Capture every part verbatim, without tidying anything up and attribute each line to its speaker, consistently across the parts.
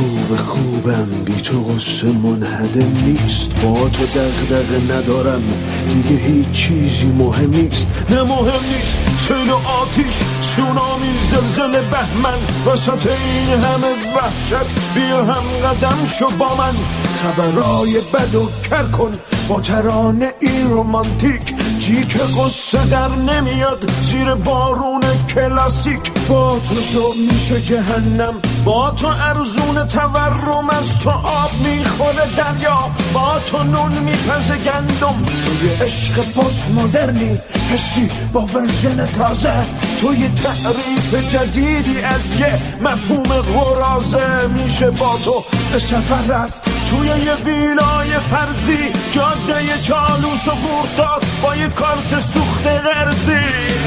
Speaker 1: خوب خوبم، بی تو غصه منهدم نیست. با تو دغدغه ندارم دیگه، هیچ چیزی مهم نیست. نه مهم نیست سیل و آتیش، سونامی، زلزله، بهمن، وسط این همه وحشت بیا هم قدم شو با من. خبرای بد و کر کن با ترانه ای رومانتیک، جی که قصه در نمیاد زیر بارون کلاسیک. با تو شو میشه جهنم، با تو ارزون تورم، از تو آب میخوره دریا، با تو نون میپزه گندم. تو یه عشق پست مدرنی حسی با ورژن تازه، تو یه تعریف جدیدی از یه مفهوم غرازه. میشه با تو به سفر رفت توی یه ویلای فرضی، جاده چالوس و گرداد با یه کارت سوخت قرضی.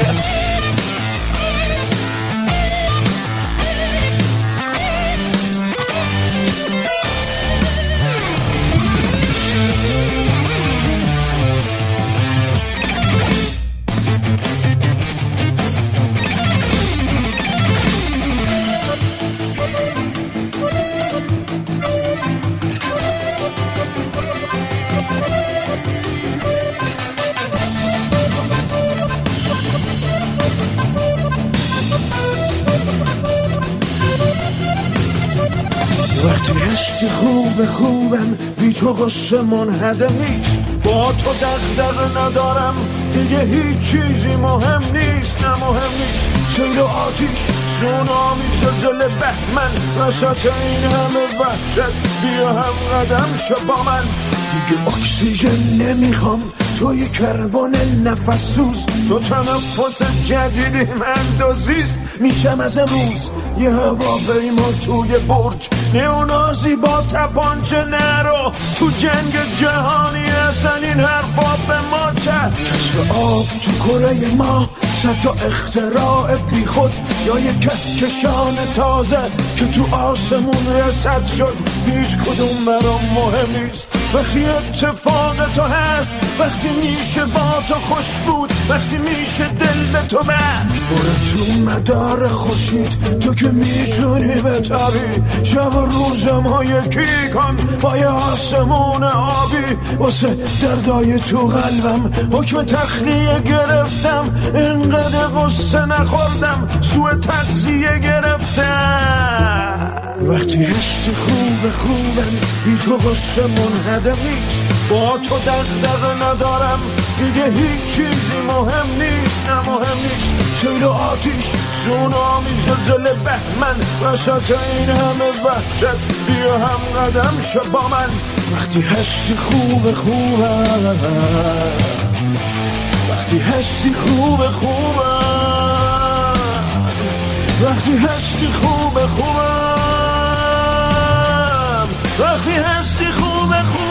Speaker 1: وقتی هستی خوب خوبم، بی تو غصه منهدم نیست. با تو دغدغه ندارم دیگه، هیچ چیزی مهم نیست. نه مهم نیست سیل و آتیش، سونامی، زلزله، بهمن، وسط این همه وحشت بیا هم قدم شو با من. دیگه اکسیژن نمیخوام، تو یه کربن نفس سوز، تو تنفس جدیدی من دوزیست. میشم از امروز یه هواپیما توی برج، نیونازی با تپانچه نرو تو جنگ جهانی. اصلا این حرفا به ما چه؟ کشف آب تو کره ما، صد تا اختراع بی خود، یا یه کهکشان تازه که تو آسمون رسد شد. هیچ کدوم برام مهم نیست وقتی اتفاق تو هست، وقتی میشه با تو خوش بود، وقتی میشه دل به تو بست. برو تو مدار خورشید، تو که میتونی بتابی، شب و روزم ها یکی کن با یه آسمون آبی. واسه دردای تو قلبم حکم تخلیه گرفتم، اینقدر غصه نخوردم سوء تغذیه گرفتم. وقتی هستی خوب خوبم، بی تو غصه منهدم نیست. با تو دغدغه ندارم دیگه، هیچ چیزی مهم نیست. نه مهم نیست سیل و آتیش، سونامی، زلزله، بهمن، وسط این همه وحشت بیا هم قدم شو با من. وقتی هستی خوب خوبم، وقتی هستی خوب خوبم، وقتی هستی خوب خوبم، وقتی هستی خوب خوبم.